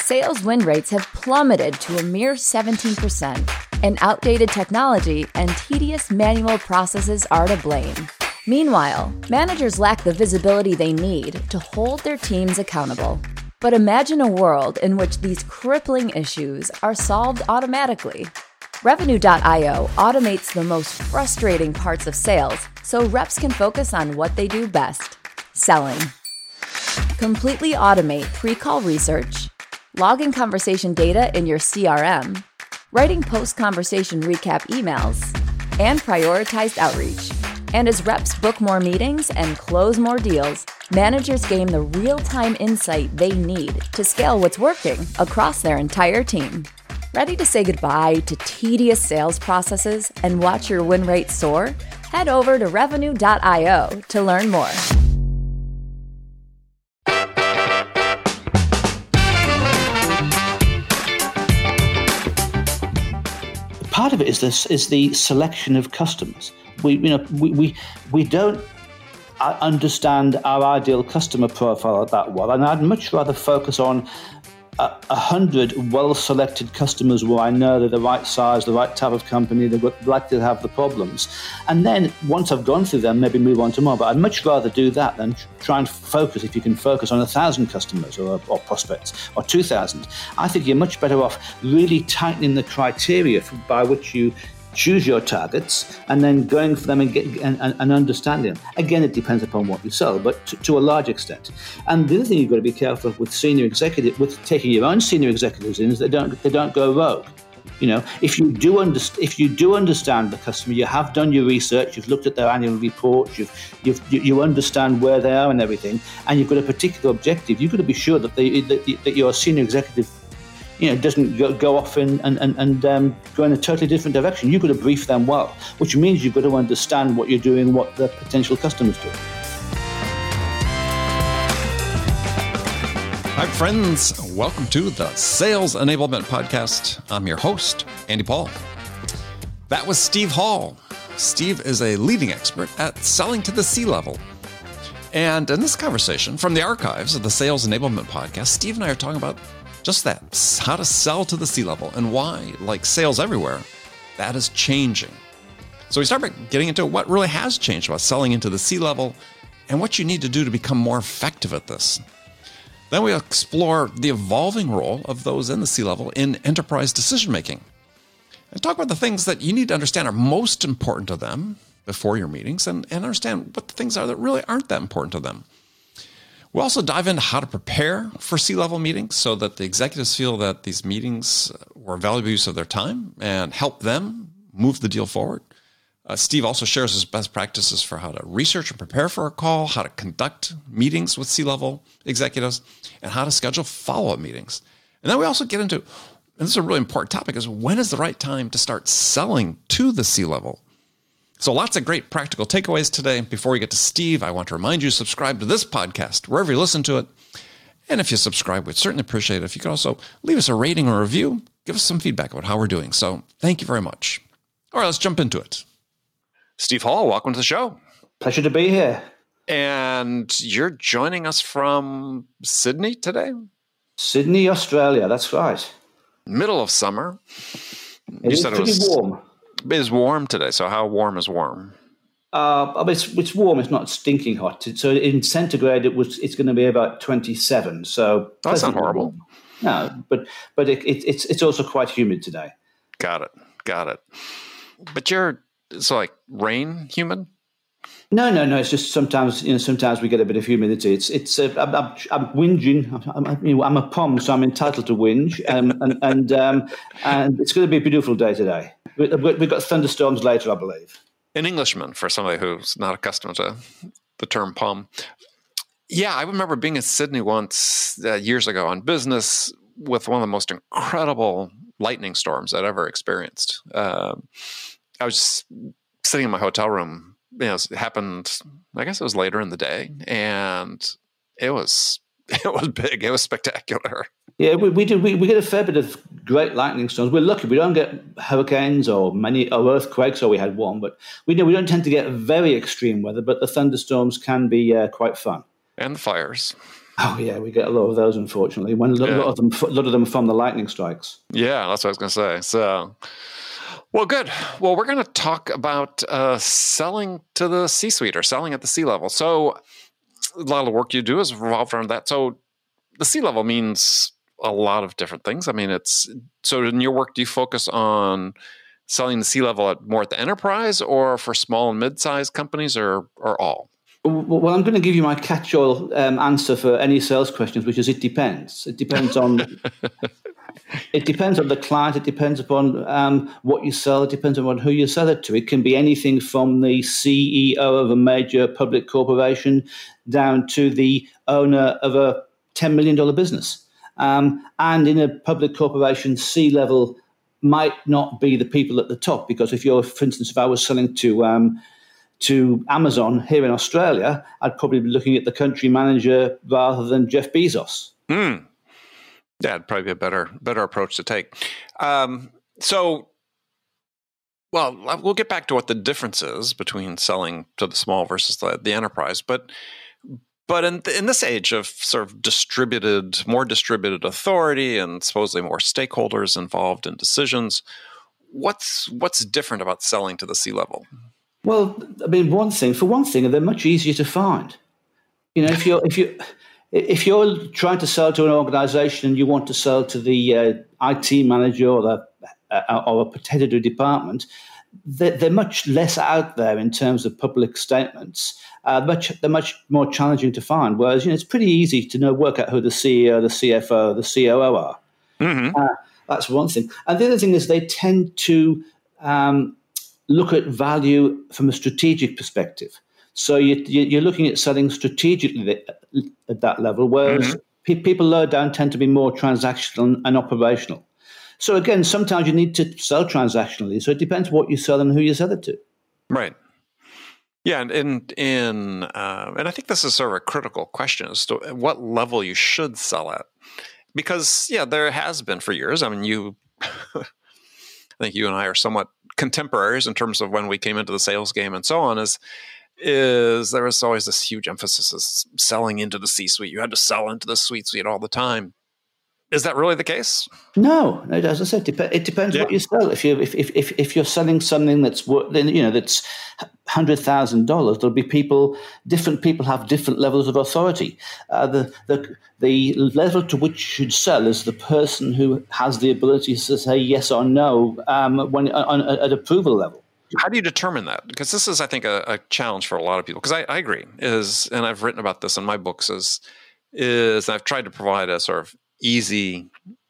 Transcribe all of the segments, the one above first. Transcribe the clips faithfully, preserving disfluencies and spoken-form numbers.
sales win rates have plummeted to a mere seventeen percent, and outdated technology and tedious manual processes are to blame. Meanwhile, managers lack the visibility they need to hold their teams accountable. But imagine a world in which these crippling issues are solved automatically. Revenue dot io automates the most frustrating parts of sales so reps can focus on what they do best: selling. Completely automate pre-call research, logging conversation data in your C R M, writing post-conversation recap emails, and prioritized outreach. And as reps book more meetings and close more deals, managers gain the real-time insight they need to scale what's working across their entire team. Ready to say goodbye to tedious sales processes and watch your win rate soar? Head over to Revenue dot io to learn more. Part of it is this is the selection of customers. We, you know, we we, we don't understand our ideal customer profile that well, and I'd much rather focus on a, a hundred well-selected customers where I know they're the right size, the right type of company, they're likely to have the problems, and then once I've gone through them, maybe move on to more. But I'd much rather do that than try and focus. If you can focus on a thousand customers or, or prospects or two thousand, I think you're much better off really tightening the criteria for, by which you choose your targets and then going for them and, get, and, and, and understanding them. Again, it depends upon what you sell, but to, to a large extent. And the other thing you've got to be careful with senior executive, with taking your own senior executives in, is they don't they don't go rogue. You know, if you do underst- if you do understand the customer, you have done your research, you've looked at their annual reports, you've, you've you you understand where they are and everything, and you've got a particular objective. You've got to be sure that they that, that your senior executive, you know, doesn't go, go off in, and, and, and um, go in a totally different direction. You've got to brief them well, which means you've got to understand what you're doing, what the potential customers do. Hi, friends. Welcome to the Sales Enablement Podcast. I'm your host, Andy Paul. That was Steve Hall. Steve is a leading expert at selling to the C-level. And in this conversation from the archives of the Sales Enablement Podcast, Steve and I are talking about just that, how to sell to the C-level and why, like sales everywhere, that is changing. So we start by getting into what really has changed about selling into the C-level and what you need to do to become more effective at this. Then we explore the evolving role of those in the C-level in enterprise decision-making and talk about the things that you need to understand are most important to them before your meetings and, and understand what the things are that really aren't that important to them. We'll also dive into how to prepare for C-level meetings so that the executives feel that these meetings were a valuable use of their time and help them move the deal forward. Uh, Steve also shares his best practices for how to research and prepare for a call, how to conduct meetings with C-level executives, and how to schedule follow-up meetings. And then we also get into, and this is a really important topic, is when is the right time to start selling to the C-level? So lots of great practical takeaways today. Before we get to Steve, I want to remind you to subscribe to this podcast wherever you listen to it. And if you subscribe, we'd certainly appreciate it if you could also leave us a rating or review, give us some feedback about how we're doing. So thank you very much. All right, let's jump into it. Steve Hall, welcome to the show. Pleasure to be here. And you're joining us from Sydney today? Sydney, Australia, that's right. Middle of summer. It you is said pretty it was warm. It is warm today. So how warm is warm? Uh, I mean, it's, it's warm. It's not stinking hot. So in centigrade, it was. It's going to be about twenty-seven. So that's not horrible. Warm. No, but but it, it, it's it's also quite humid today. Got it. Got it. But you're it's like rain humid. No, no, no. It's just sometimes you know. Sometimes we get a bit of humidity. It's it's. Uh, I'm, I'm, I'm whinging. I'm, I'm, you know, I'm a P O M, so I'm entitled to whinge. Um, and and um, and it's going to be a beautiful day today. We've got thunderstorms later, I believe. An Englishman, for somebody who's not accustomed to the term P O M. Yeah, I remember being in Sydney once uh, years ago on business with one of the most incredible lightning storms I'd ever experienced. Uh, I was sitting in my hotel room. You know, it happened, I guess it was later in the day, and it was it was big. It was spectacular. Yeah, we, we do. We, we get a fair bit of great lightning storms. We're lucky; we don't get hurricanes or many or earthquakes. Or we had one, but we do. We don't tend to get very extreme weather. But the thunderstorms can be uh, quite fun. And the fires. Oh yeah, we get a lot of those, unfortunately. When a lot, Yeah. of them, a lot of them from the lightning strikes. Yeah, that's what I was going to say. So, well, good. Well, we're going to talk about uh, selling to the C-suite or selling at the C-level. So, a lot of the work you do is revolved around that. So, the C-level means a lot of different things. I mean, it's so in your work, do you focus on selling the C-level at more at the enterprise, or for small and mid-sized companies, or or all? Well, I'm going to give you my catch-all um, answer for any sales questions, which is it depends. It depends on it depends on the client. It depends upon um, what you sell. It depends upon who you sell it to. It can be anything from the C E O of a major public corporation down to the owner of a ten million dollars business. Um, and in a public corporation, C-level might not be the people at the top, because if you're, for instance, if I was selling to um, to Amazon here in Australia, I'd probably be looking at the country manager rather than Jeff Bezos. Mm. Yeah, it'd probably be a better better approach to take. Um, so, well, we'll get back to what the difference is between selling to the small versus the, the enterprise. But but in in this age of sort of distributed, more distributed authority and supposedly more stakeholders involved in decisions, what's what's different about selling to the C-level? Well, I mean, one thing for one thing, they're much easier to find. You know, if you're if you if you're trying to sell to an organization and you want to sell to the uh, I T manager or the uh, or a particular department, they're, they're much less out there in terms of public statements. Uh, much they're much more challenging to find. Whereas, you know, it's pretty easy to know work out who the C E O, the C F O, the C O O are. Mm-hmm. Uh, that's one thing. And the other thing is they tend to um, look at value from a strategic perspective. So you, you, you're looking at selling strategically at that level, whereas mm-hmm. pe- people lower down tend to be more transactional and operational. So again, sometimes you need to sell transactionally. So it depends what you sell and who you sell it to. Right. Yeah, and in, in uh, and I think this is sort of a critical question as to what level you should sell at, because yeah, there has been for years. I mean, you, I think you and I are somewhat contemporaries in terms of when we came into the sales game and so on. Is is there was always this huge emphasis of selling into the C-suite. You had to sell into the C-suite all the time. Is that really the case? No, as I said, it depends yeah. what you sell. If you if if if you're selling something that's you know that's hundred thousand dollars, there'll be people. Different people have different levels of authority. Uh, the the the level to which you should sell is the person who has the ability to say yes or no um, when on, on, at approval level. How do you determine that? Because this is, I think, a, a challenge for a lot of people. Because I, I agree, is and I've written about this in my books. Is is I've tried to provide a sort of easy,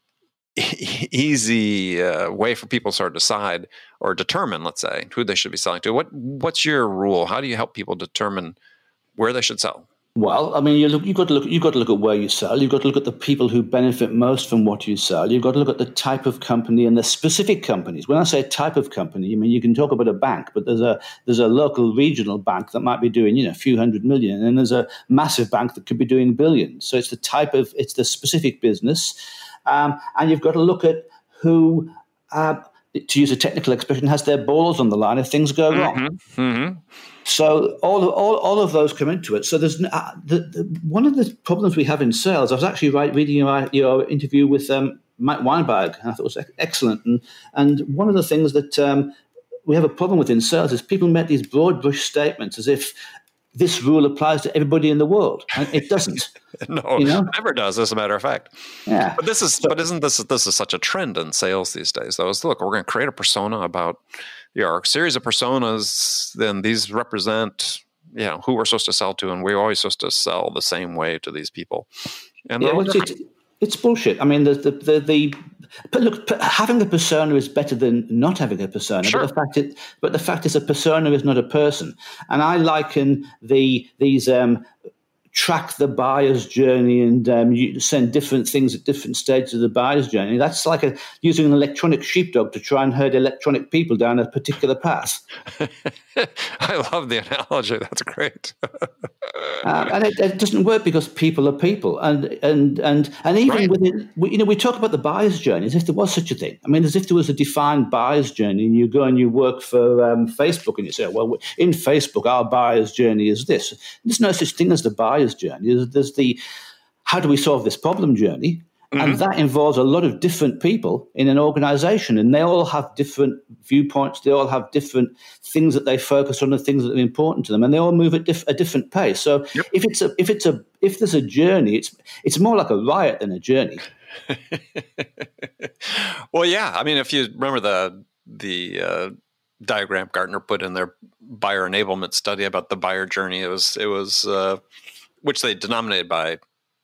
easy uh, way for people to sort of decide or determine, let's say, who they should be selling to. What what's your rule? How do you help people determine where they should sell? Well, I mean, you look, you've got to look. You've got to look at where you sell. You've got to look at the people who benefit most from what you sell. You've got to look at the type of company and the specific companies. When I say type of company, I mean you can talk about a bank, but there's a there's a local regional bank that might be doing you know a few hundred million, and there's a massive bank that could be doing billions. So it's the type of it's the specific business, um, and you've got to look at who, uh, to use a technical expression, has their balls on the line if things go wrong. Mm-hmm. Mm-hmm. So all of, all, all of those come into it. So there's uh, the, the, one of the problems we have in sales. I was actually right, reading your, your interview with um, Mike Weinberg, and I thought it was excellent. And and one of the things that um, we have a problem with in sales is people make these broad brush statements as if this rule applies to everybody in the world, and it doesn't. No, you know? It never does, as a matter of fact. Yeah. But this is, so, but isn't this this is such a trend in sales these days? Though, is look, we're going to create a persona about. Yeah, our series of personas, then these represent, you know, who we're supposed to sell to, and we're always supposed to sell the same way to these people. And yeah, well, it's, it's bullshit. I mean, the the the, the but look, having a persona is better than not having a persona. Sure. But the fact it, but the fact is, a persona is not a person. And I liken the these. Um, track the buyer's journey and um, you send different things at different stages of the buyer's journey. That's like a, using an electronic sheepdog to try and herd electronic people down a particular path. I love the analogy. That's great. uh, and it, it doesn't work because people are people. And and and, and even right. within, we, you know, we talk about the buyer's journey as if there was such a thing. I mean, as if there was a defined buyer's journey, and you go and you work for um, Facebook and you say, well, in Facebook, our buyer's journey is this. There's no such thing as the buyer's journey. There's, there's the how do we solve this problem journey? Mm-hmm. And that involves a lot of different people in an organization, and they all have different viewpoints. They all have different things that they focus on, the things that are important to them, and they all move at diff- a different pace. So yep. if it's a if it's a if there's a journey, it's it's more like a riot than a journey. Well, yeah. I mean, if you remember the the uh, diagram Gartner put in their buyer enablement study about the buyer journey, it was it was uh, which they denominated by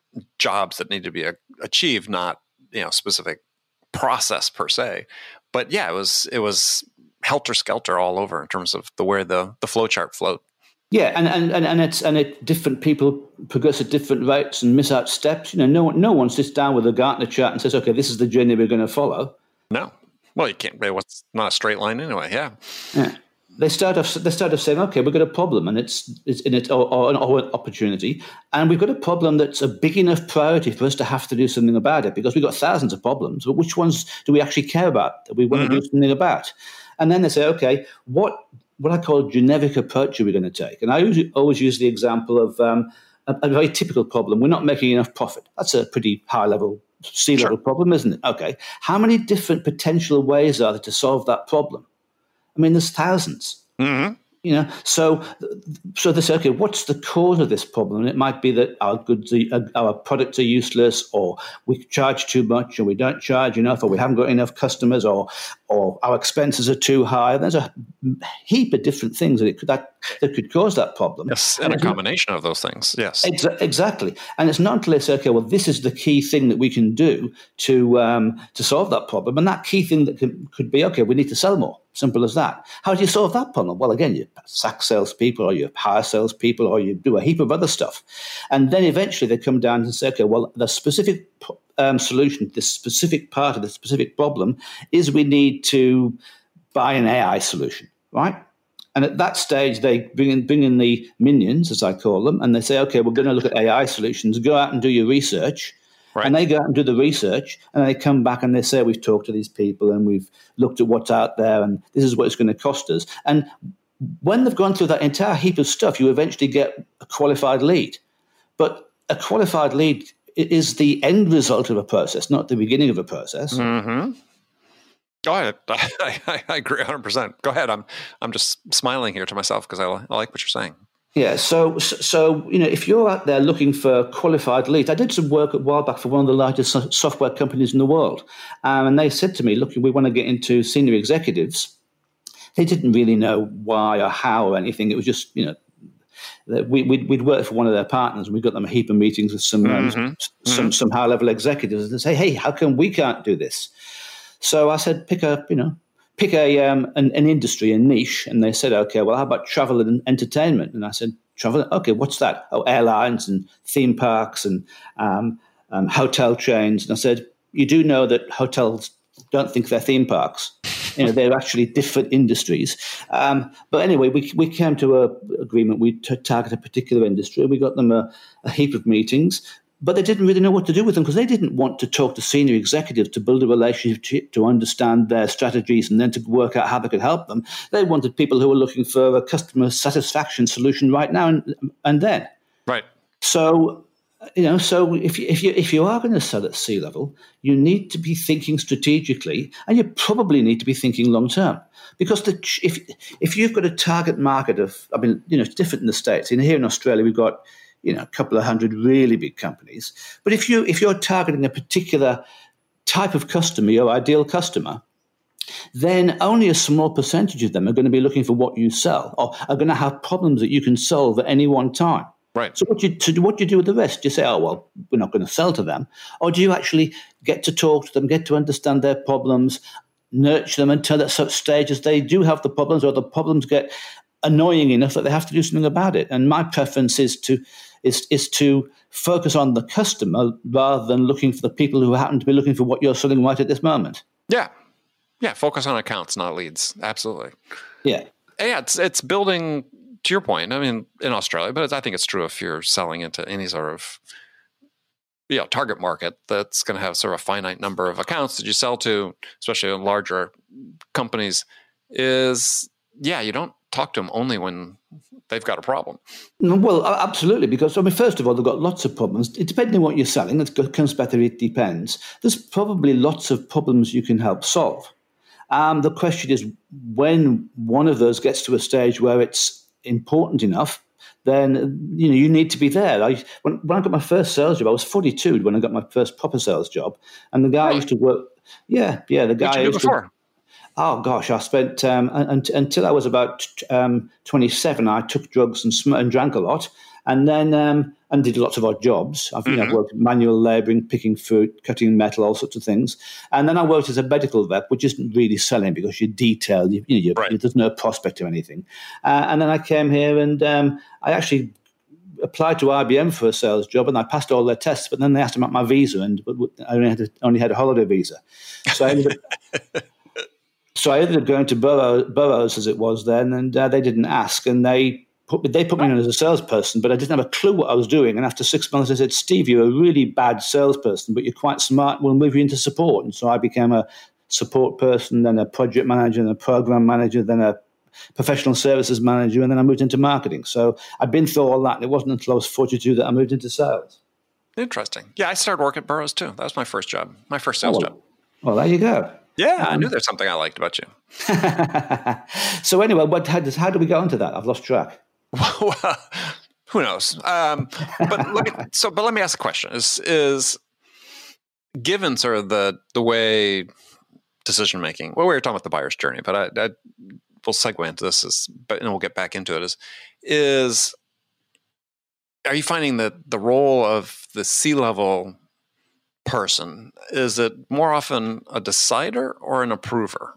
jobs that need to be a, achieved, not, you know, specific process per se. But yeah, it was it was helter skelter all over in terms of the where the the flow chart flowed. Yeah, and and and, and it's and it different people progress at different rates and miss out steps. You know, no one no one sits down with a Gartner chart and says, okay, this is the journey we're going to follow. No, well, you can't. What's not a straight line anyway? Yeah. Yeah. They start off. They start off saying, "Okay, we've got a problem, and it's it's in it, or, or, or an opportunity, and we've got a problem that's a big enough priority for us to have to do something about it because we've got thousands of problems. But which ones do we actually care about that we want mm-hmm. to do something about?" And then they say, "Okay, what what I call generic approach are we going to take?" And I usually, always use the example of um, a, a very typical problem. We're not making enough profit. That's a pretty high level, C-level sure. problem, isn't it? Okay, how many different potential ways are there to solve that problem? I mean, there's thousands, mm-hmm. you know. So, so they say, okay, what's the cause of this problem? And it might be that our goods, are, our products are useless, or we charge too much, or we don't charge enough, or we haven't got enough customers, or or our expenses are too high. There's a heap of different things that it could that, that could cause that problem. Yes, and, and a combination not, of those things. Yes, exa- exactly. And it's not until they say, okay, well, this is the key thing that we can do to um, to solve that problem, and that key thing that could, could be, okay, we need to sell more. Simple as that. How do you solve that problem? Well, again, you sack salespeople, or you hire salespeople, or you do a heap of other stuff. And then eventually they come down and say, okay, well, the specific um, solution, this specific part of the specific problem is we need to buy an A I solution, right? And at that stage, they bring in, bring in the minions, as I call them, and they say, okay, we're going to look at A I solutions. Go out and do your research. Right. And they go out and do the research, and they come back and they say, we've talked to these people and we've looked at what's out there, and this is what it's going to cost us. And when they've gone through that entire heap of stuff, you eventually get a qualified lead. But a qualified lead is the end result of a process, not the beginning of a process. Mm-hmm. Go ahead. I, I, I agree one hundred percent. Go ahead. I'm I'm just smiling here to myself because I, I like what you're saying. Yeah, so so you know, if you're out there looking for qualified leads, I did some work a while back for one of the largest software companies in the world, um, and they said to me, "Look, we want to get into senior executives." They didn't really know why or how or anything. It was just, you know, we, we'd, we'd worked for one of their partners, and we got them a heap of meetings with some mm-hmm. um, some mm-hmm. some high level executives, and say, "Hey, how come we can't do this?" So I said, "Pick a, you know." Pick a um, an, an industry, a niche," and they said, "Okay, well, how about travel and entertainment?" And I said, "Travel? Okay, what's that?" "Oh, airlines and theme parks and um, um, hotel chains." And I said, "You do know that hotels don't think they're theme parks. You know, they're actually different industries." Um, but anyway, we we came to an agreement. We t- target a particular industry. We got them a, a heap of meetings. But they didn't really know what to do with them because they didn't want to talk to senior executives to build a relationship, to understand their strategies and then to work out how they could help them. They wanted people who were looking for a customer satisfaction solution right now and, and then. Right. So, you know, so if you, if you if you are going to sell at C-level, you need to be thinking strategically, and you probably need to be thinking long term. Because the, if if you've got a target market of, I mean, you know, it's different in the States. In here in Australia, we've got, you know, a couple of hundred really big companies. But if you if you're targeting a particular type of customer, your ideal customer, then only a small percentage of them are going to be looking for what you sell, or are going to have problems that you can solve at any one time. Right. So what you to what do you do with the rest? Do you say, "Oh, well, we're not going to sell to them," or do you actually get to talk to them, get to understand their problems, nurture them until at such stages they do have the problems, or the problems get annoying enough that they have to do something about it? And my preference is to is is to focus on the customer rather than looking for the people who happen to be looking for what you're selling right at this moment. Yeah. Yeah. Focus on accounts, not leads. Absolutely. Yeah. Yeah. It's, it's building, to your point, I mean, in Australia, but it's, I think it's true if you're selling into any sort of, you know, target market that's going to have sort of a finite number of accounts that you sell to, especially in larger companies, is, yeah, you don't talk to them only when they've got a problem. Well, absolutely, because, I mean, first of all, they've got lots of problems. It, depending on what you're selling, it comes back to it depends. There's probably lots of problems you can help solve. Um, the question is, when one of those gets to a stage where it's important enough, then you know you need to be there. I, when, when I got my first sales job, I was forty-two when I got my first proper sales job, and the guy really? used to work. Yeah, yeah, the guy. What did you do before? To, oh gosh, I spent um, un, until I was about um, twenty-seven. I took drugs and, sm- and drank a lot, and then um, and did lots of odd jobs. I've mm-hmm. you know, worked manual labouring, picking fruit, cutting metal, all sorts of things. And then I worked as a medical rep, which isn't really selling because you're detailed. You, you know, you're, right. There's no prospect or anything. Uh, and then I came here and um, I actually applied to I B M for a sales job, and I passed all their tests. But then they asked about my visa, and I only had a, only had a holiday visa. So I ended up, so I ended up going to Burroughs, Burroughs as it was then, and uh, they didn't ask, and they. Put me, they put me in as a salesperson, but I didn't have a clue what I was doing. And after six months, I said, Steve, you're a really bad salesperson, but you're quite smart. We'll move you into support. And so I became a support person, then a project manager, then a program manager, then a professional services manager, and then I moved into marketing. So I've been through all that. And it wasn't until I was forty-two that I moved into sales. Interesting. Yeah, I started working at Burroughs too. That was my first job, my first sales oh, well, job. Well, there you go. Yeah, um, I knew there's something I liked about you. So anyway, what, how, does, how do we go into that? I've lost track. Well, who knows? Um, but let me so. But let me ask a question: Is is given sort of the the way decision making? Well, we were talking about the buyer's journey, but I, I we'll segue into this, is, but and we'll get back into it. Is is are you finding that the role of the C-level person, is it more often a decider or an approver?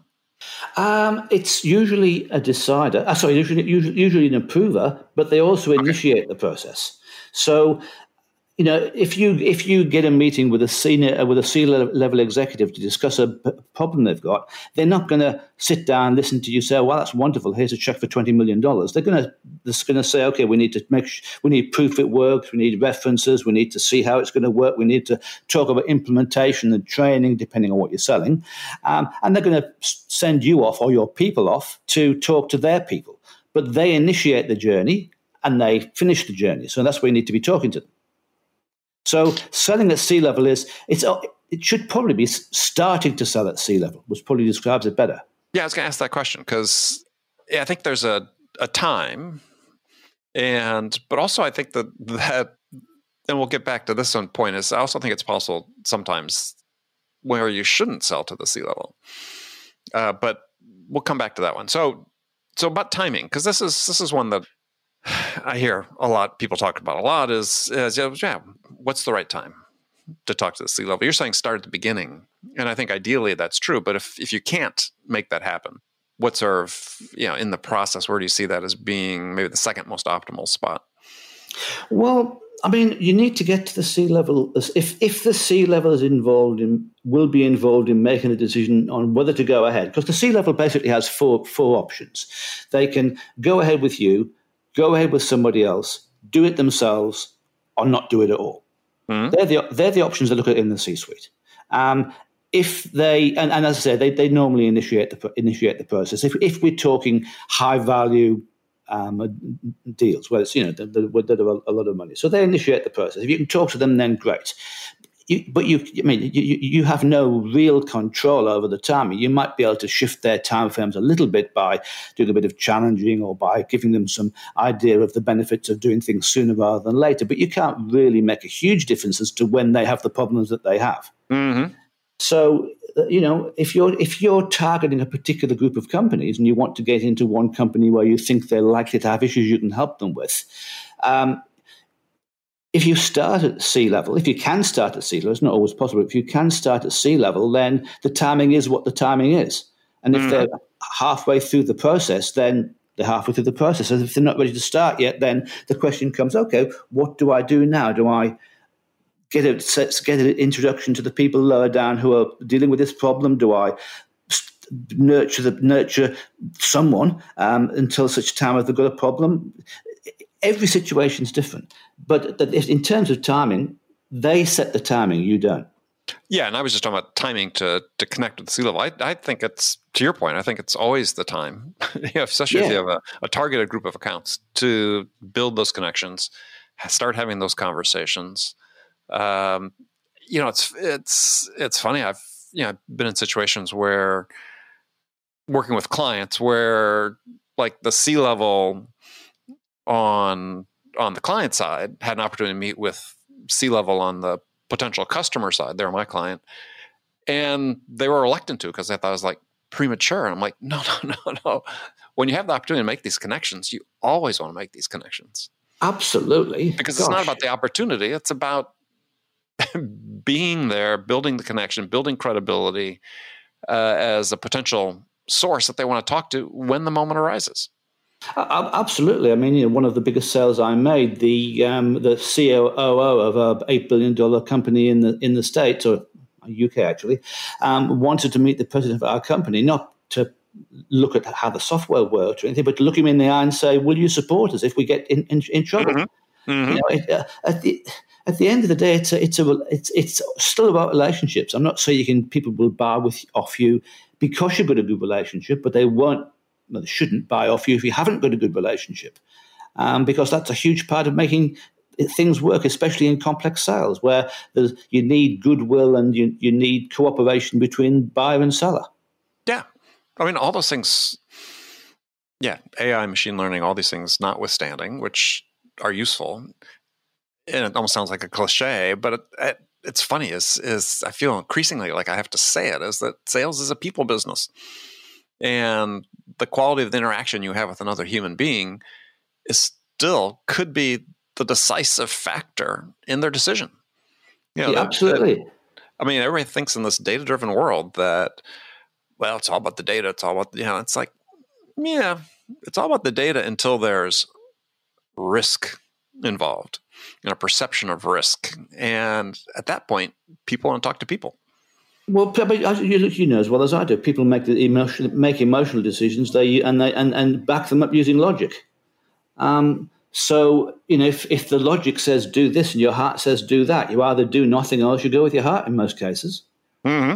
Um, it's usually a decider. Uh, sorry, usually, usually usually an approver, but they also initiate okay. the process. So, you know, if you if you get a meeting with a senior uh, with a C-level executive to discuss a p- problem they've got, they're not going to sit down, listen to you, say, "Well, that's wonderful. Here's a check for twenty million dollars." They're going to they're going to say, "Okay, we need to make sh- we need proof it works. We need references. We need to see how it's going to work. We need to talk about implementation and training, depending on what you're selling." Um, and they're going to send you off or your people off to talk to their people, but they initiate the journey and they finish the journey. So that's where you need to be talking to them. So selling at C-level is, it's it should probably be starting to sell at C-level, which probably describes it better. Yeah, I was going to ask that question because yeah, I think there's a, a time, and but also I think that that, and we'll get back to this one point, is I also think it's possible sometimes where you shouldn't sell to the C-level. Uh, but we'll come back to that one. So so about timing, because this is this is one that I hear a lot, people talk about a lot, is, is yeah, what's the right time to talk to the C-level? You're saying start at the beginning, and I think ideally that's true. But if if you can't make that happen, what's sort of, you know, in the process, where do you see that as being maybe the second most optimal spot? Well, I mean, you need to get to the C-level. If if the C-level is involved in, will be involved in making a decision on whether to go ahead, because the C-level basically has four four options. They can go ahead with you, go ahead with somebody else, do it themselves, or not do it at all. Mm-hmm. They're the they're the options they look at in the C-suite. Um, if they and, and as I said, they they normally initiate the initiate the process. If if we're talking high value um, deals, where it's you know that are a lot of money, so they initiate the process. If you can talk to them, then great. You, but you, I mean, you, you have no real control over the timing. You might be able to shift their time frames a little bit by doing a bit of challenging or by giving them some idea of the benefits of doing things sooner rather than later. But you can't really make a huge difference as to when they have the problems that they have. Mm-hmm. So, you know, if you're if you're targeting a particular group of companies and you want to get into one company where you think they're likely to have issues you can help them with, um, if you start at C-level, if you can start at C-level, it's not always possible. If you can start at C-level, then the timing is what the timing is. And if mm-hmm. they're halfway through the process, then they're halfway through the process. And if they're not ready to start yet, then the question comes, okay, what do I do now? Do I get a, get an introduction to the people lower down who are dealing with this problem? Do I nurture the, nurture someone um, until such time as they've got a problem? Every situation is different. But in terms of timing, they set the timing, you don't. Yeah, and I was just talking about timing to to connect with the C-level. I, I think it's, to your point, I think it's always the time, you know, especially yeah. if you have a, a targeted group of accounts, to build those connections, start having those conversations. Um, you know, it's it's it's funny. I've you know been in situations where working with clients where like the C-level on on the client side had an opportunity to meet with C-level on the potential customer side. They're my client, and they were reluctant to because they thought it was like premature. And I'm like, no, no, no, no. When you have the opportunity to make these connections, you always want to make these connections. Absolutely, because Gosh. It's not about the opportunity; it's about being there, building the connection, building credibility uh, as a potential source that they want to talk to when the moment arises. Uh, absolutely. I mean, you know, one of the biggest sales I made, the um, the C O O of a eight billion dollar company in the in the States, or U K actually, um, wanted to meet the president of our company, not to look at how the software worked or anything, but to look him in the eye and say, "Will you support us if we get in, in, in trouble?" Mm-hmm. Mm-hmm. You know, it, uh, at the at the end of the day, it's a, it's a it's it's still about relationships. I'm not saying you can people will buy with off you because you've got a good relationship, but they won't. Well, they shouldn't buy off you if you haven't got a good relationship, um, because that's a huge part of making things work, especially in complex sales where there's, you need goodwill and you, you need cooperation between buyer and seller. Yeah. I mean, all those things, yeah, A I, machine learning, all these things notwithstanding, which are useful. And it almost sounds like a cliche, but it, it, it's funny is, is I feel increasingly like I have to say it, is that sales is a people business. And the quality of the interaction you have with another human being is still could be the decisive factor in their decision. You know, yeah, absolutely. That, I mean, everybody thinks in this data-driven world that, well, it's all about the data. It's all about, you know, it's like, yeah, it's all about the data until there's risk involved, you know, perception of risk. And at that point, people want to talk to people. Well, you know as well as I do, people make the emotional, make emotional decisions. They and they and, and back them up using logic. Um, so you know, if if the logic says do this and your heart says do that, you either do nothing or else you go with your heart in most cases. Mm-hmm.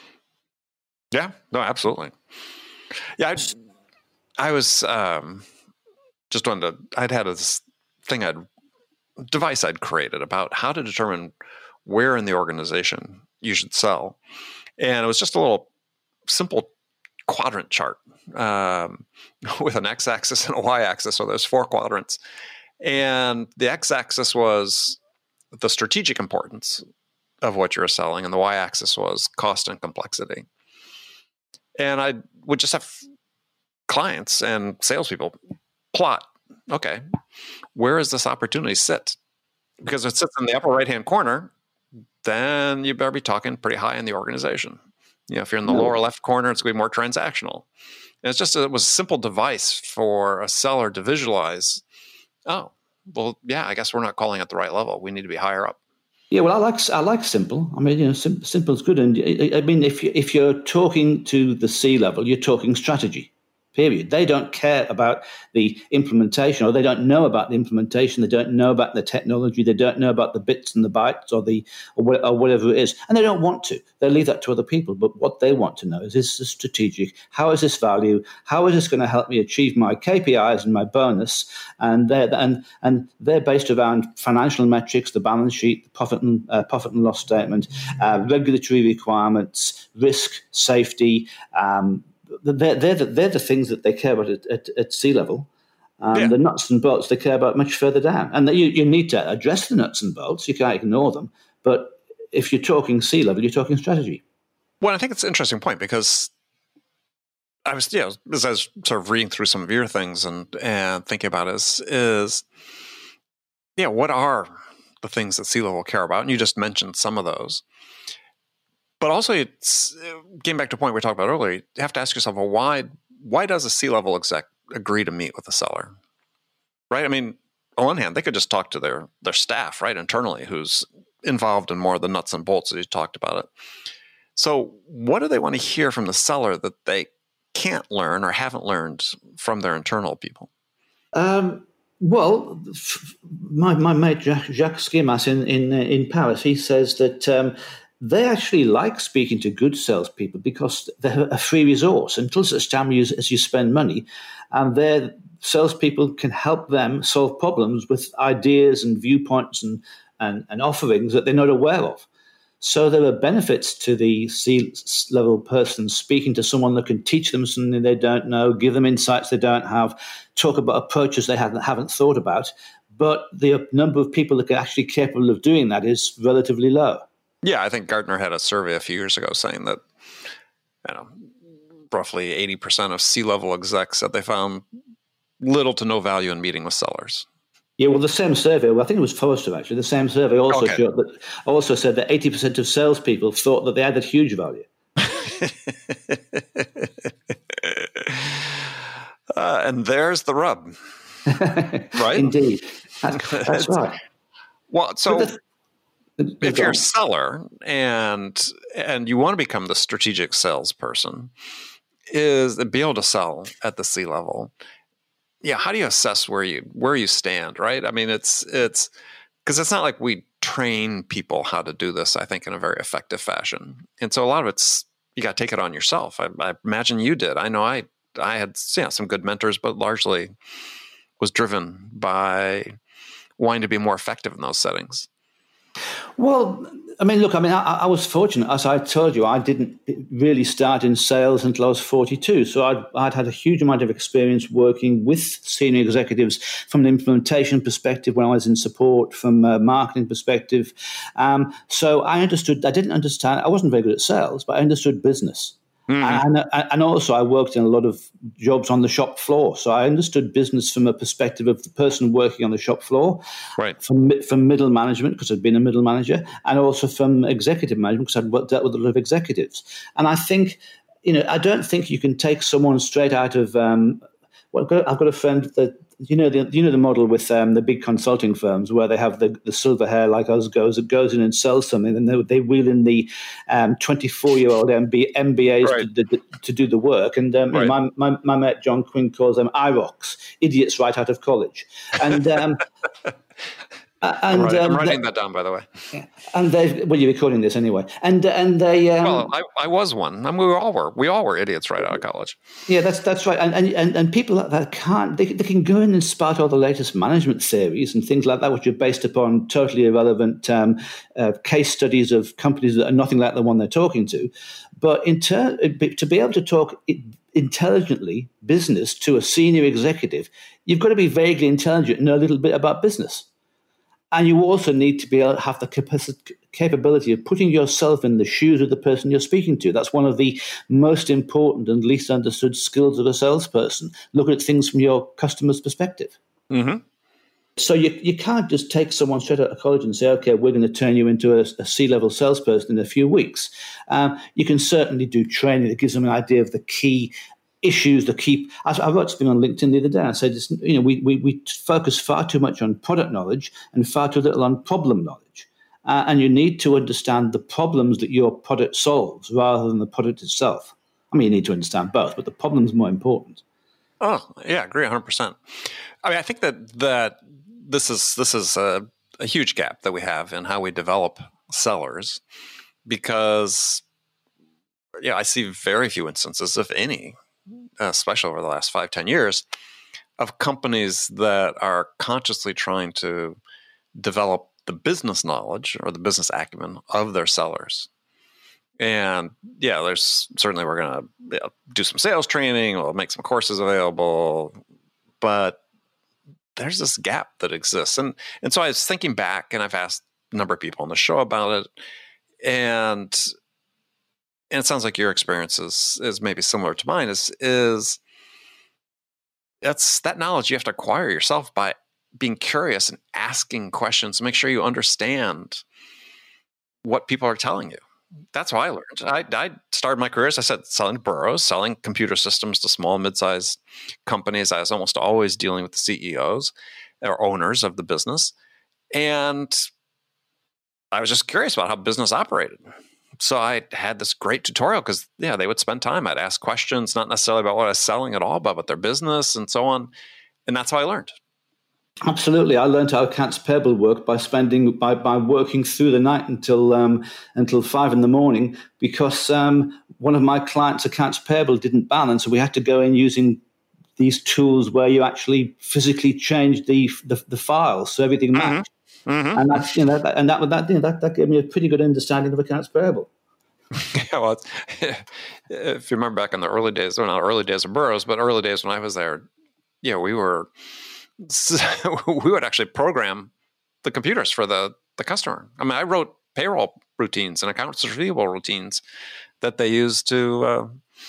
Yeah. No. Absolutely. Yeah. I, I was um, just wanted to. I'd had this thing, I'd device I'd created about how to determine where in the organization you should sell. And it was just a little simple quadrant chart um, with an x-axis and a y-axis. So there's four quadrants. And the x-axis was the strategic importance of what you're selling, and the y-axis was cost and complexity. And I would just have clients and salespeople plot, okay, where does this opportunity sit? Because if it sits in the upper right-hand corner, then you better be talking pretty high in the organization. You know, if you're in the no. lower left corner, it's going to be more transactional. And it's just a, it was a simple device for a seller to visualize, oh, well, yeah, I guess we're not calling at the right level. We need to be higher up. Yeah, well, I like I like simple. I mean, you know, sim- simple is good. And I mean, if you, if you're talking to the C-level, you're talking strategy. Period. They don't care about the implementation, or they don't know about the implementation. They don't know about the technology. They don't know about the bits and the bytes, or the or, or whatever it is, and they don't want to. They leave that to other people. But what they want to know is: is this strategic? How is this value? How is this going to help me achieve my K P Is and my bonus? And they're and and they're based around financial metrics, the balance sheet, the profit and uh, profit and loss statement, uh, regulatory requirements, risk, safety. Um, They're, they're, the, they're the things that they care about at, at, at C-level. Um, yeah. The nuts and bolts they care about much further down. And you, you need to address the nuts and bolts. You can't ignore them. But if you're talking C-level, you're talking strategy. Well, I think it's an interesting point because I was, yeah, as I was sort of reading through some of your things and, and thinking about it is, is, yeah, what are the things that C-level care about? And you just mentioned some of those. But also, it's getting back to a point we talked about earlier, you have to ask yourself, well, why why does a C-level exec agree to meet with a seller? Right? I mean, on one hand, they could just talk to their their staff, right, internally, who's involved in more of the nuts and bolts as you talked about it. So what do they want to hear from the seller that they can't learn or haven't learned from their internal people? Um, well, my, my mate Jacques, Jacques Skimas in, in, in Paris, he says that... Um, they actually like speaking to good salespeople because they're a free resource until such time as, as you spend money, and their salespeople can help them solve problems with ideas and viewpoints and, and, and offerings that they're not aware of. So there are benefits to the C-level person speaking to someone that can teach them something they don't know, give them insights they don't have, talk about approaches they haven't, haven't thought about. But the number of people that are actually capable of doing that is relatively low. Yeah, I think Gartner had a survey a few years ago saying that, you know, roughly eighty percent of C-level execs said they found little to no value in meeting with sellers. Yeah, well, the same survey, well, I think it was Forrester actually, the same survey also okay. showed that, also said that eighty percent of salespeople thought that they added huge value. uh, and there's the rub, right? Indeed. That's, that's right. Well, so the, the, if you're a seller and and you want to become the strategic salesperson, is to be able to sell at the C level. Yeah, how do you assess where you where you stand, right? I mean, it's it's because it's not like we train people how to do this, I think, in a very effective fashion. And so a lot of it's you got to take it on yourself. I, I imagine you did. I know I I had yeah, some good mentors, but largely was driven by wanting to be more effective in those settings. Well, I mean, look, I mean, I, I was fortunate. As I told you, I didn't really start in sales until I was forty-two. So I'd, I'd had a huge amount of experience working with senior executives from an implementation perspective when I was in support, from a marketing perspective. Um, so I understood, I didn't understand, I wasn't very good at sales, but I understood business. Mm-hmm. And, and also I worked in a lot of jobs on the shop floor. So I understood business from a perspective of the person working on the shop floor, right? From, from middle management, because I'd been a middle manager, and also from executive management, because I'd worked, dealt with a lot of executives. And I think, you know, I don't think you can take someone straight out of, um, well, I've got, I've got a friend that, you know, the you know the model with um, the big consulting firms where they have the, the silver hair like us goes that goes in and sells something, and they, they wheel in the um, twenty-four-year-old M B, M B As right. to, to, to do the work. And um, right. my, my my mate John Quinn calls them I ROCs, idiots right out of college. And um, and I'm writing, um, I'm writing they, that down, by the way. And they well, you're recording this anyway. And and they um, well, I, I was one. I mean, we all were. We all were idiots right out of college. Yeah, that's that's right. And and and people like that can't. They they can go in and spout all the latest management theories and things like that, which are based upon totally irrelevant um, uh, case studies of companies that are nothing like the one they're talking to. But in ter- to be able to talk intelligently business to a senior executive, you've got to be vaguely intelligent and know a little bit about business. And you also need to be able to have the capacity, capability of putting yourself in the shoes of the person you're speaking to. That's one of the most important and least understood skills of a salesperson. Look at things from your customer's perspective. Mm-hmm. So you you can't just take someone straight out of college and say, okay, we're going to turn you into a, a C-level salesperson in a few weeks. Um, you can certainly do training that gives them an idea of the key issues to keep. I, I wrote something on LinkedIn the other day. I said, you know, we, we we focus far too much on product knowledge and far too little on problem knowledge. Uh, and you need to understand the problems that your product solves rather than the product itself. I mean, you need to understand both, but the problem's more important. Oh, yeah, I agree one hundred percent. I mean, I think that that this is this is a, a huge gap that we have in how we develop sellers, because yeah, I see very few instances, if any, especially over the last five, ten years, of companies that are consciously trying to develop the business knowledge or the business acumen of their sellers. And yeah, there's certainly we're going to you know, do some sales training, we'll make some courses available, but there's this gap that exists. And and so I was thinking back, and I've asked a number of people on the show about it, and and it sounds like your experience is, is maybe similar to mine, is, is that's that knowledge you have to acquire yourself by being curious and asking questions to make sure you understand what people are telling you. That's how I learned. I, I started my career, as I said, selling burros, selling computer systems to small, mid-sized companies. I was almost always dealing with the C E Os or owners of the business. And I was just curious about how business operated. So I had this great tutorial because, yeah, they would spend time. I'd ask questions, not necessarily about what I was selling at all, but about their business and so on. And that's how I learned. Absolutely. I learned how accounts payable worked by spending by, by working through the night until um, until five in the morning because um, one of my clients' accounts payable didn't balance, so we had to go in using these tools where you actually physically change the the, the files so everything matched. Mm-hmm. Mm-hmm. And that's you know that, and that that, you know, that that gave me a pretty good understanding of accounts payable. Yeah, well, it's, if you remember back in the early days, well, not early days of Burroughs, but early days when I was there, yeah, we were. we would actually program the computers for the, the customer. I mean, I wrote payroll routines and accounts receivable routines that they use to, uh,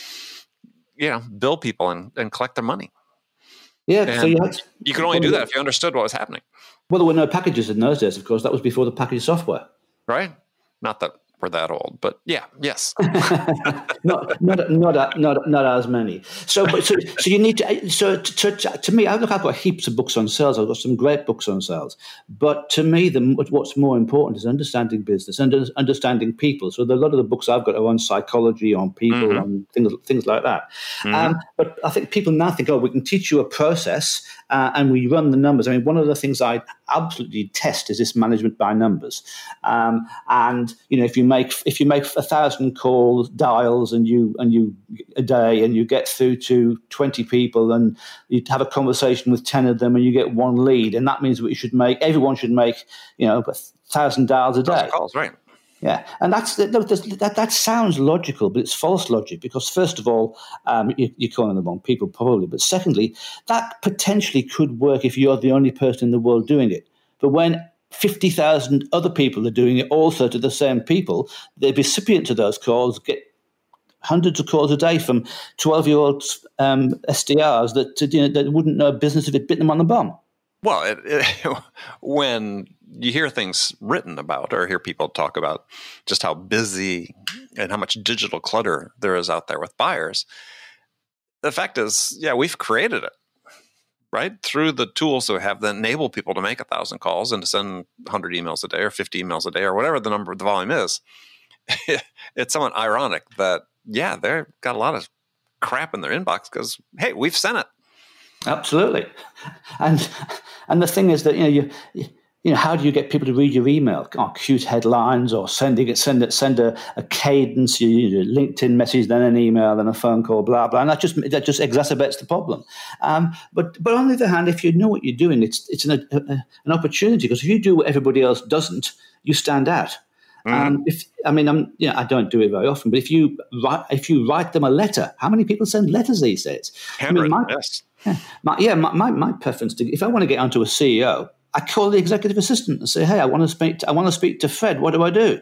you know, bill people and, and collect their money. Yeah, and so you, had, you could only well, do that if you understood what was happening. Well, there were no packages in those days, of course. That was before the package software. Right. Not that we're that old, but yeah, yes. not, not, not, not, not as many. So, but so, so you need to. So, to, to, to me, I look. I've got heaps of books on sales. I've got some great books on sales. But to me, the what's more important is understanding business and understanding people. So, the, a lot of the books I've got are on psychology, on people, mm-hmm. on things, things like that. Mm-hmm. Um, but I think people now think, oh, we can teach you a process, uh, and we run the numbers. I mean, one of the things I absolutely test is this management by numbers. Um, and you know, if you make if you make a thousand calls dials and you and you a day and you get through to twenty people and you have a conversation with ten of them and you get one lead, and that means that you should make everyone should make you know a thousand dials a day. Calls, right? Yeah, and that's that, that. That sounds logical, but it's false logic because first of all, um, you, you're calling the wrong people probably, but secondly, that potentially could work if you're the only person in the world doing it. But when fifty thousand other people are doing it also to the same people, the recipient of those calls get hundreds of calls a day from twelve-year-old um, S D Rs that you know, that wouldn't know business if it bit them on the bum. Well, it, it, when you hear things written about or hear people talk about just how busy and how much digital clutter there is out there with buyers, the fact is, yeah, we've created it, right? Through the tools that we have that enable people to make a thousand calls and to send one hundred emails a day or fifty emails a day or whatever the number, the volume is. It's somewhat ironic that, yeah, they've got a lot of crap in their inbox because, hey, we've sent it. Absolutely. And and the thing is that, you know, you, you know, how do you get people to read your email? Oh, cute headlines or sending it, send it, send a, a cadence, you, you know, LinkedIn message, then an email, then a phone call, blah, blah. And that just that just exacerbates the problem. Um, but but on the other hand, if you know what you're doing, it's it's an, a, an opportunity because if you do what everybody else doesn't, you stand out. Mm. Um, if I mean, I'm, you know, I don't do it very often, but if you write, if you write them a letter, how many people send letters these days? I mean, my, yes. Yeah, my, yeah, my, my, my preference to if I want to get onto a C E O, I call the executive assistant and say, "Hey, I want to speak. To, I want to speak to Fred. What do I do?"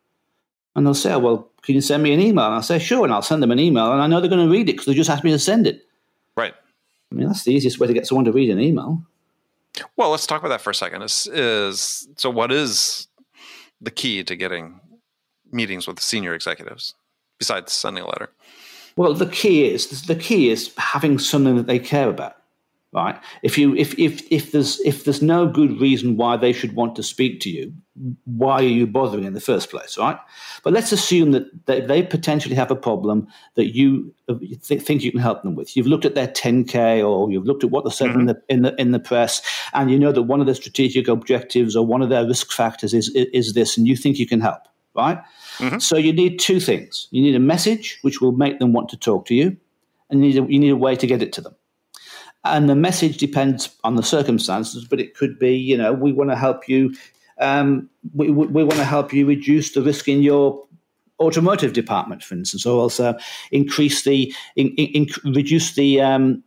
And they'll say, oh, "Well, can you send me an email?" And I'll say, "Sure," and I'll send them an email, and I know they're going to read it because they just asked me to send it. Right. I mean, that's the easiest way to get someone to read an email. Well, let's talk about that for a second. Is is so? What is the key to getting meetings with senior executives besides sending a letter? Well, the key is the key is having something that they care about, right? If you if if if there's if there's no good reason why they should want to speak to you, why are you bothering in the first place, right? But let's assume that they, they potentially have a problem that you th- think you can help them with. You've looked at their ten K or you've looked at what they said mm-hmm. in the in the in the press, and you know that one of their strategic objectives or one of their risk factors is is, is this, and you think you can help, right? Mm-hmm. So you need two things. You need a message which will make them want to talk to you, and you need a, you need a way to get it to them. And the message depends on the circumstances, but it could be, you know, we want to help you. Um, we we want to help you reduce the risk in your automotive department, for instance, or also increase the in, in, reduce the um,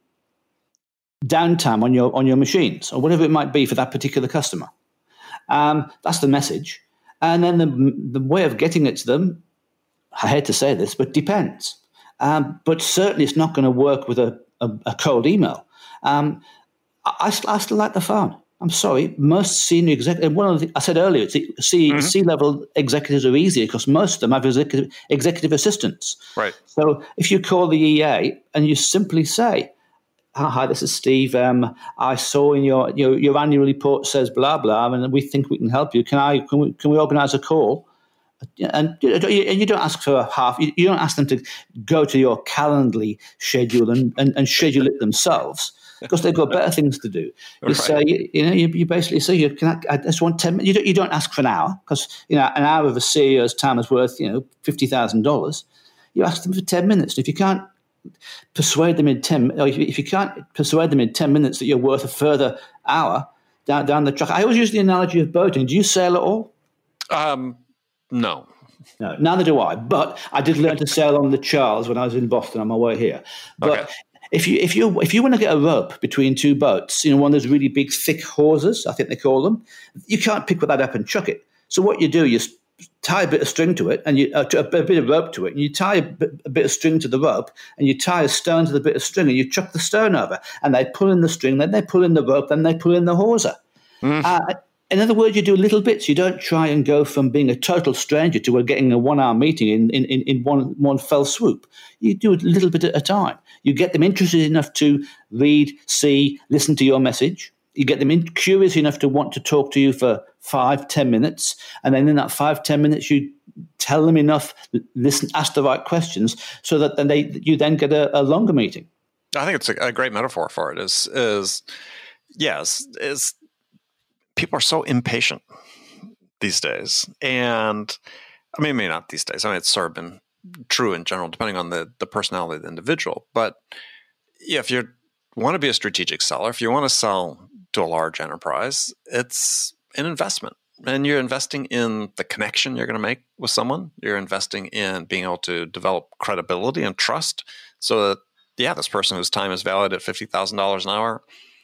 downtime on your on your machines, or whatever it might be for that particular customer. Um, that's the message. And then the the way of getting it to them, I hate to say this, but depends. Um, but certainly it's not going to work with a, a, a cold email. Um, I, I still like the phone. I'm sorry. Most senior executives, one of the, I said earlier, it's C, mm-hmm. C-level executives are easier because most of them have executive, executive assistants. Right. So if you call the E A and you simply say, "Hi, this is Steve. Um, I saw in your, your your annual report says blah blah, and we think we can help you. Can I? Can we, can we organise a call?" And you don't ask for a half. You don't ask them to go to your Calendly schedule and, and, and schedule it themselves. because they've got better things to do. You Right. say, you, you know, you, you basically say, you can I just want ten minutes. You don't, you don't ask for an hour because, you know, an hour of a C E O's time is worth, you know, fifty thousand dollars. You ask them for ten minutes. And if you can't persuade them in ten, or if you, if you can't persuade them in ten minutes that you're worth a further hour down, down the track. I always use the analogy of boating. Do you sail at all? Um, no. No, neither do I. But I did learn to sail on the Charles when I was in Boston on my way here. But Okay. if you if you if you want to get a rope between two boats, you know, one of those really big thick hawsers, I think they call them, you can't pick that up and chuck it. So what you do, you tie a bit of string to it, and you uh, a, a bit of rope to it, and you tie a bit, a bit of string to the rope, and you tie a stone to the bit of string, and you chuck the stone over, and they pull in the string, then they pull in the rope, then they pull in the hawser. Mm. Uh, in other words, you do little bits. You don't try and go from being a total stranger to getting a one-hour meeting in, in, in one, one fell swoop. You do a little bit at a time. You get them interested enough to read, see, listen to your message. You get them in, curious enough to want to talk to you for five, ten minutes. And then in that five, ten minutes, you tell them enough, listen, ask the right questions so that then they you then get a, a longer meeting. I think it's a, a great metaphor for it is, is yes, is people are so impatient these days. And I mean, maybe not these days. I mean, it's sort of been true in general, depending on the, the personality of the individual. But yeah, if you want to be a strategic seller, if you want to sell to a large enterprise, it's an investment. And you're investing in the connection you're going to make with someone. You're investing in being able to develop credibility and trust so that, yeah, this person whose time is valued at fifty thousand dollars an hour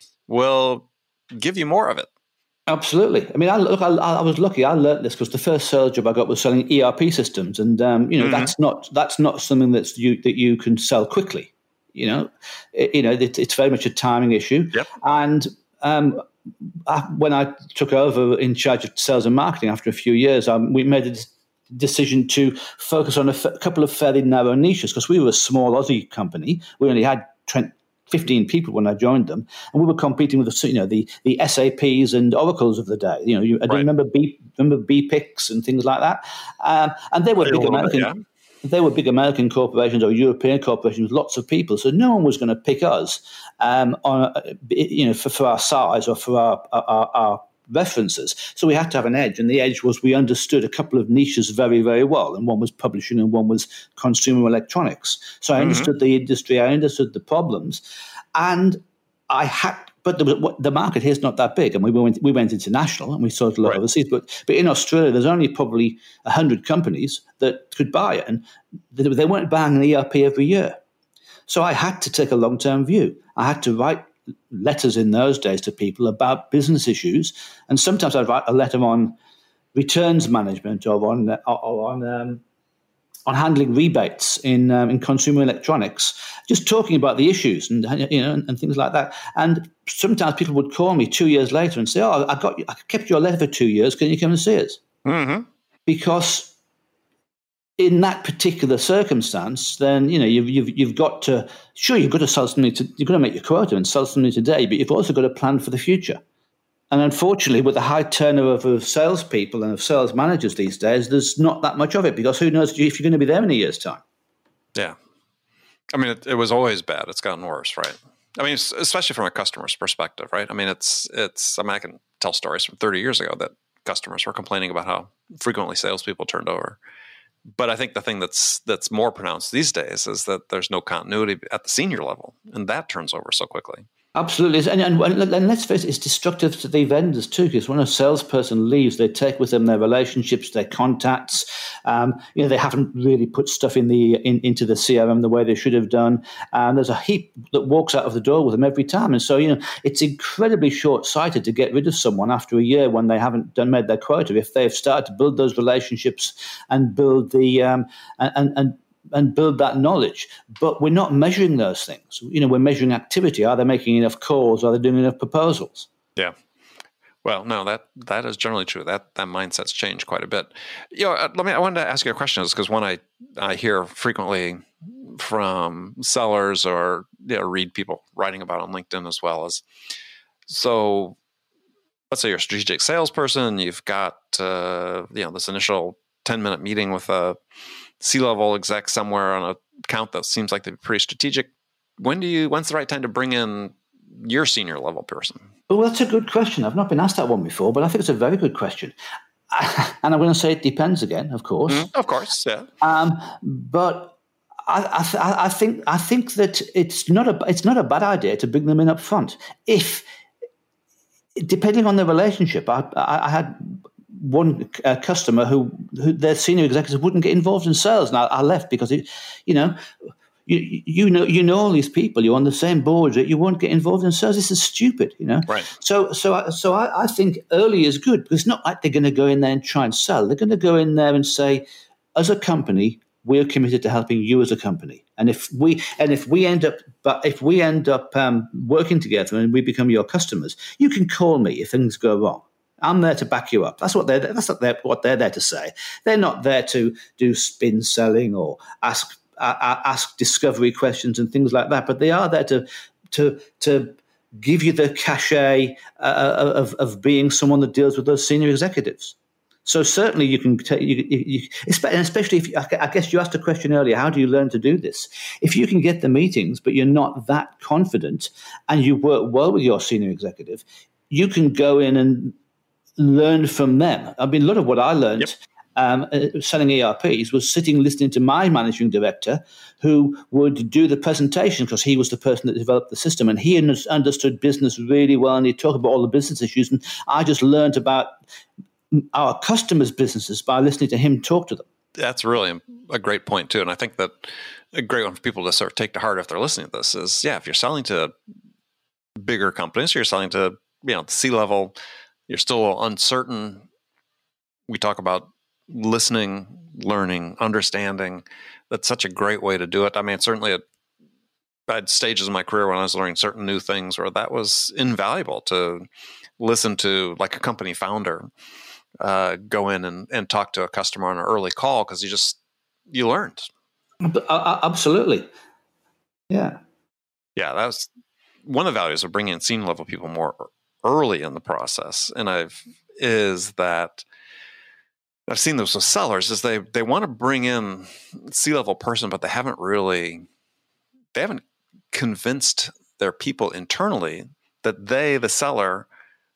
will give you more of it. Absolutely. I mean, I, look, I, I was lucky. I learned this because the first sales job I got was selling E R P systems, and um, you know mm-hmm. that's not that's not something that's you that you can sell quickly. You know, it, you know it, it's very much a timing issue. Yep. And um, I, when I took over in charge of sales and marketing after a few years, um, we made a decision to focus on a, f- a couple of fairly narrow niches because we were a small Aussie company. We only had twenty fifteen people when I joined them, and we were competing with the, you know, the, the S A Ps and Oracles of the day. You know, you, I right. remember B, remember B P I Cs and things like that, um, and they were big American. Bit, yeah. They were big American corporations or European corporations with lots of people, so no one was going to pick us um, on, a, you know, for, for our size or for our, our, our references. So we had to have an edge, and the edge was we understood a couple of niches very, very well, and one was publishing and one was consumer electronics. So I mm-hmm. understood the industry, I understood the problems, and I had. But the, the market here is not that big, and we went we went international and we sold a lot right. overseas. But but in Australia, there's only probably a hundred companies that could buy it, and they, they weren't buying an E R P every year. So I had to take a long term view. I had to write letters in those days to people about business issues, and sometimes I'd write a letter on returns management or on or on um, on handling rebates in um, in consumer electronics, just talking about the issues and you know and, and things like that. And sometimes people would call me two years later and say, "Oh, I got I kept your letter for two years. Can you come and see us?" Mm-hmm. Because in that particular circumstance, then you know you've you've you've got to sure you've got to sell something. To, you've got to make your quota and sell something today, but you've also got to plan for the future. And unfortunately, with the high turnover of salespeople and of sales managers these days, there's not that much of it because who knows if you're going to be there in a year's time. Yeah. I mean, it, it was always bad. It's gotten worse, right? I mean, especially from a customer's perspective, right? I mean, it's, it's, I mean, I can tell stories from thirty years ago that customers were complaining about how frequently salespeople turned over. But I think the thing that's, that's more pronounced these days is that there's no continuity at the senior level, and that turns over so quickly. Absolutely. And, and, and let's face it, it's destructive to the vendors too, because when a salesperson leaves, they take with them their relationships, their contacts. Um, you know, they haven't really put stuff in the in, into the C R M the way they should have done. And there's a heap that walks out of the door with them every time. And so, you know, it's incredibly short-sighted to get rid of someone after a year when they haven't done made their quota. If they've started to build those relationships and build the um, and and and build that knowledge. But we're not measuring those things. You know, we're measuring activity. Are they making enough calls? Are they doing enough proposals? Yeah. Well, no, that that is generally true. That that mindset's changed quite a bit. You know, let me. I wanted to ask you a question, because one I I hear frequently from sellers or you know, read people writing about on LinkedIn as well as. So, let's say you're a strategic salesperson. You've got uh, you know this initial ten minute meeting with a C-level exec somewhere on an account that seems like they're pretty strategic. When do you? When's the right time to bring in your senior level person? Well, that's a good question. I've not been asked that one before, but I think it's a very good question. And I'm going to say it depends again, of course. Mm, of course, yeah. Um, but I, I, th- I think I think that it's not a it's not a bad idea to bring them in up front. If depending on the relationship, I, I, I had one uh, customer who, who their senior executive wouldn't get involved in sales, and I, I left because it, you know. You, you know you know all these people. You're on the same board. That you won't get involved in sales. This is stupid, you know. Right. So so I, so I, I think early is good, because it's not like they're going to go in there and try and sell. They're going to go in there and say, as a company, we're committed to helping you as a company. And if we and if we end up but if we end up um, working together and we become your customers, you can call me if things go wrong. I'm there to back you up. That's what they're that's what they're, what they're there to say. They're not there to do spin selling or ask. Uh, ask discovery questions and things like that, but they are there to to to give you the cachet uh, of of being someone that deals with those senior executives. So certainly you can take, you, you, you, especially if I guess you asked a question earlier, how do you learn to do this? If you can get the meetings, but you're not that confident, and you work well with your senior executive, you can go in and learn from them. I mean, a lot of what I learned. Yep. Um, uh, selling E R Ps was sitting listening to my managing director, who would do the presentation because he was the person that developed the system, and he un- understood business really well, and he'd talk about all the business issues, and I just learned about our customers' businesses by listening to him talk to them. That's really a great point too, and I think that a great one for people to sort of take to heart if they're listening to this is, yeah, if you're selling to bigger companies, or you're selling to, you know, the C-level, you're still uncertain. We talk about listening, learning, understanding. That's such a great way to do it. I mean, certainly at, at stages of my career when I was learning certain new things, where that was invaluable to listen to, like a company founder, uh, go in and, and talk to a customer on an early call, because you just, you learned. Absolutely. Yeah. Yeah, that was one of the values of bringing in senior level people more early in the process. And I've, is that I've seen this with sellers, is they they want to bring in C-level person, but they haven't really, they haven't convinced their people internally that they, the seller,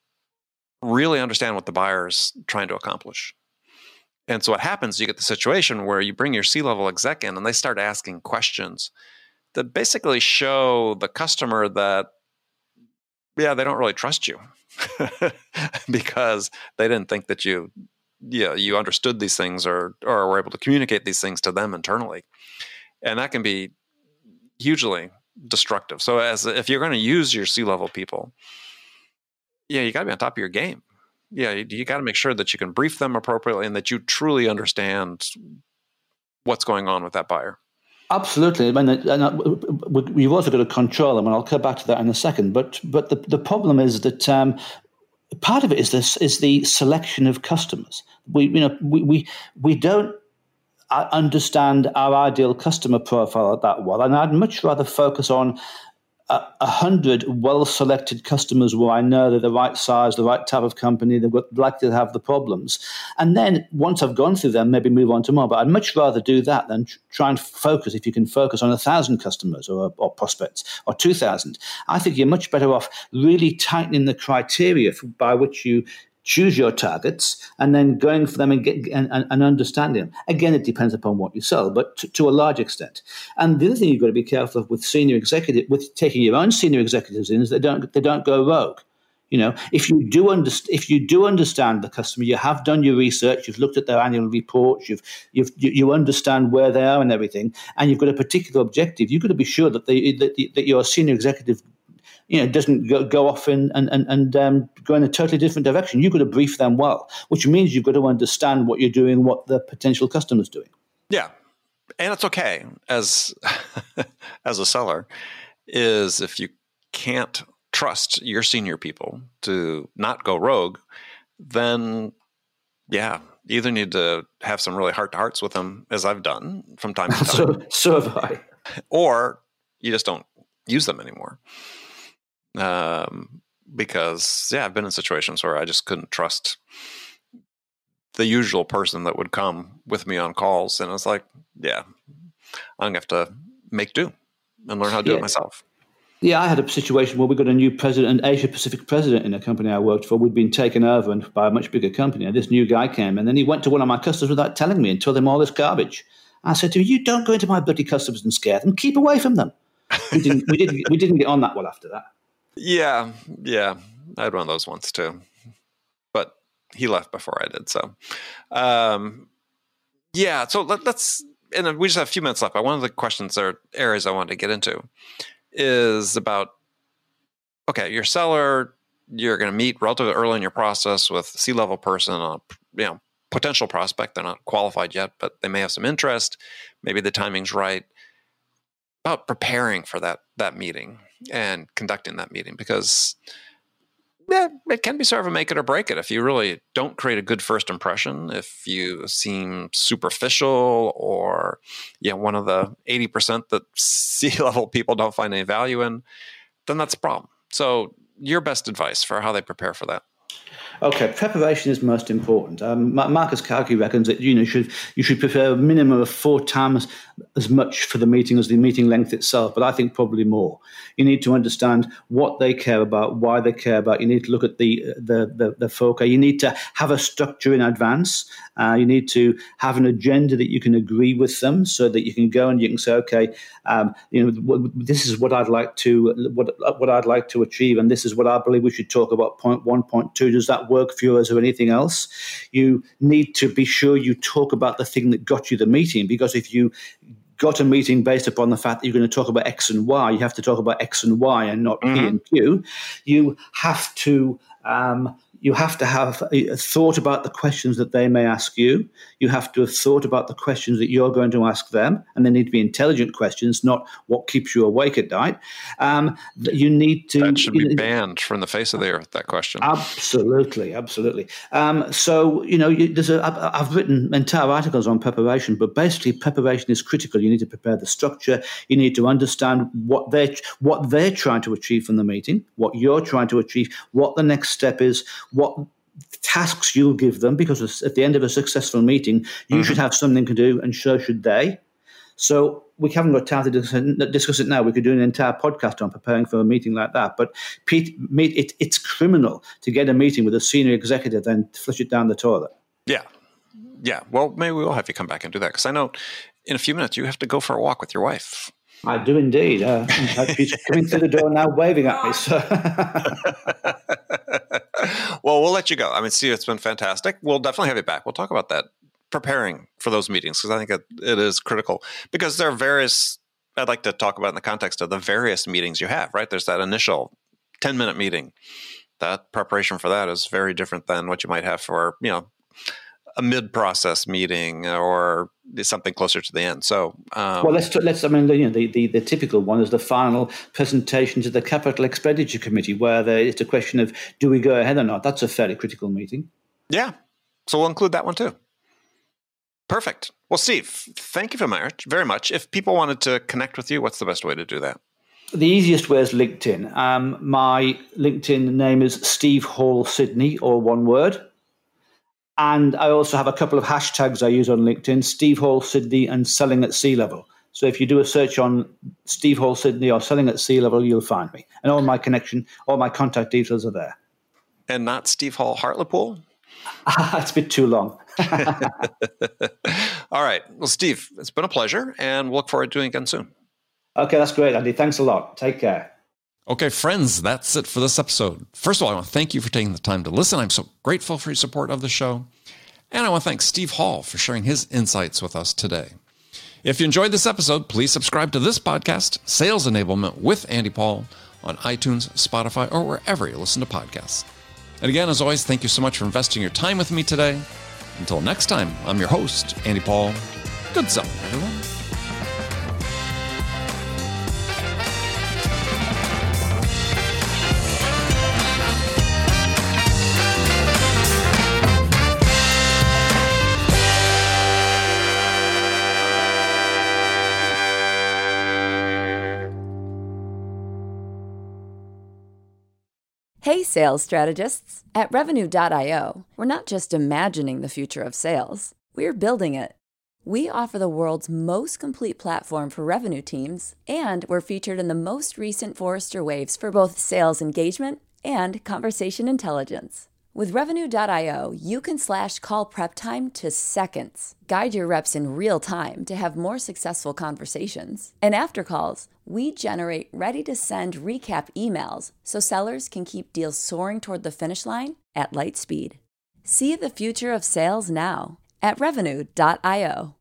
really understand what the buyer's trying to accomplish. And so what happens, you get the situation where you bring your C-level exec in and they start asking questions that basically show the customer that, yeah, they don't really trust you because they didn't think that you yeah, you understood these things or or were able to communicate these things to them internally. And that can be hugely destructive. So as if you're going to use your C-level people, yeah, you got to be on top of your game. Yeah, you, you got to make sure that you can brief them appropriately and that you truly understand what's going on with that buyer. Absolutely. I mean, and we've also got to control them, and I'll come back to that in a second. But but the, the problem is that um, part of it is this is the selection of customers. We you know we we, we don't understand our ideal customer profile that well, and I'd much rather focus on a, a hundred well-selected customers where I know they're the right size, the right type of company, they're likely to have the problems, and then once I've gone through them, maybe move on to more. But I'd much rather do that than try and focus. If you can focus on a thousand customers or, or prospects or two thousand, I think you're much better off really tightening the criteria for, by which you choose your targets, and then going for them and, get, and, and, and understanding them. Again, it depends upon what you sell, but to, to a large extent. And the other thing you've got to be careful of with senior executive, with taking your own senior executives in, is they don't they don't go rogue. You know, if you do understand, if you do understand the customer, you have done your research, you've looked at their annual reports, you've you've you, you understand where they are and everything, and you've got a particular objective. You've got to be sure that they that, that your senior executive, you know, doesn't go, go off in, and and and um, go in a totally different direction. You've got to brief them well, which means you've got to understand what you're doing, what the potential customer's doing. Yeah, and it's okay as as a seller, is if you can't trust your senior people to not go rogue, then yeah, you either need to have some really heart-to-hearts with them, as I've done from time to time, so, so have I, or you just don't use them anymore. Um, because yeah, I've been in situations where I just couldn't trust the usual person that would come with me on calls. And it's like, yeah, I'm gonna have to make do and learn how to do yeah. it myself. Yeah, I had a situation where we got a new president, an Asia Pacific president in a company I worked for. We'd been taken over and by a much bigger company. And this new guy came, and then he went to one of my customers without telling me and told them all this garbage. I said to him, "You don't go into my bloody customers and scare them. Keep away from them." We didn't. We didn't. We didn't get on that well after that. Yeah, yeah, I had one of those once too, but he left before I did. So, um, yeah. So let, let's. And we just have a few minutes left. But one of the questions or areas I wanted to get into is about, okay, your seller, you're going to meet relatively early in your process with a C-level person, a you know, potential prospect. They're not qualified yet, but they may have some interest. Maybe the timing's right. About preparing for that that meeting and conducting that meeting, because yeah, it can be sort of a make it or break it. If you really don't create a good first impression, if you seem superficial or you know, one of the eighty percent that C-level people don't find any value in, then that's a problem. So your best advice for how they prepare for that? Okay, preparation is most important. Um, Marcus Kauke reckons that you know should you should prepare a minimum of four times as much for the meeting as the meeting length itself, but I think probably more. You need to understand what they care about, why they care about. You need to look at the the the, the focus. You need to have a structure in advance. Uh, you need to have an agenda that you can agree with them, so that you can go and you can say, okay, um, you know, w- this is what I'd like to what what I'd like to achieve, and this is what I believe we should talk about. Point one, point two. Does that work for you as or anything else? You need to be sure you talk about the thing that got you the meeting, because if you got a meeting based upon the fact that you're going to talk about X and Y, you have to talk about X and Y and not mm-hmm. P and Q. You have to um, you have to have a, a thought about the questions that they may ask you. You have to have thought about the questions that you're going to ask them, and they need to be intelligent questions, not what keeps you awake at night. Um, you need to... That should be you know, banned from the face of the earth, that question. Absolutely, absolutely. Um, so, you know, you, there's a, I've written entire articles on preparation, but basically preparation is critical. You need to prepare the structure. You need to understand what they're, what they're trying to achieve from the meeting, what you're trying to achieve, what the next step is, what tasks you'll give them, because at the end of a successful meeting, you mm-hmm. should have something to do, and so should they. So we haven't got time to discuss it now. We could do an entire podcast on preparing for a meeting like that. But Pete, it, it's criminal to get a meeting with a senior executive and flush it down the toilet. Yeah. Yeah. Well, maybe we'll have you come back and do that, because I know in a few minutes you have to go for a walk with your wife. I do indeed. Uh, she's coming through the door now, waving at me. So. Well, we'll let you go. I mean, Steve, it's been fantastic. We'll definitely have you back. We'll talk about that, preparing for those meetings, because I think it, it is critical. Because there are various, I'd like to talk about in the context of the various meetings you have, right? There's that initial ten-minute meeting. That preparation for that is very different than what you might have for, you know, a mid-process meeting or something closer to the end. So, um, well, let's let's. I mean, you know, the, the, the typical one is the final presentation to the Capital Expenditure Committee, where there, it's a question of do we go ahead or not. That's a fairly critical meeting. Yeah, so we'll include that one too. Perfect. Well, Steve, thank you very much. Very much. If people wanted to connect with you, what's the best way to do that? The easiest way is LinkedIn. Um, my LinkedIn name is Steve Hall Sydney, all one word. And I also have a couple of hashtags I use on LinkedIn, Steve Hall Sydney and Selling at Sea Level. So if you do a search on Steve Hall Sydney or Selling at Sea Level, you'll find me. And all my connection, all my contact details are there. And not Steve Hall Hartlepool? It's a bit too long. All right. Well, Steve, it's been a pleasure, and we'll look forward to doing it again soon. Okay, that's great, Andy. Thanks a lot. Take care. Okay, friends, that's it for this episode. First of all, I want to thank you for taking the time to listen. I'm so grateful for your support of the show. And I want to thank Steve Hall for sharing his insights with us today. If you enjoyed this episode, please subscribe to this podcast, Sales Enablement with Andy Paul, on iTunes, Spotify, or wherever you listen to podcasts. And again, as always, thank you so much for investing your time with me today. Until next time, I'm your host, Andy Paul. Good selling, everyone. Hey, sales strategists. At Revenue dot io, we're not just imagining the future of sales, we're building it. We offer the world's most complete platform for revenue teams, and we're featured in the most recent Forrester Waves for both sales engagement and conversation intelligence. With Revenue dot io, you can slash call prep time to seconds, guide your reps in real time to have more successful conversations. And after calls, we generate ready-to-send recap emails so sellers can keep deals soaring toward the finish line at light speed. See the future of sales now at Revenue dot io.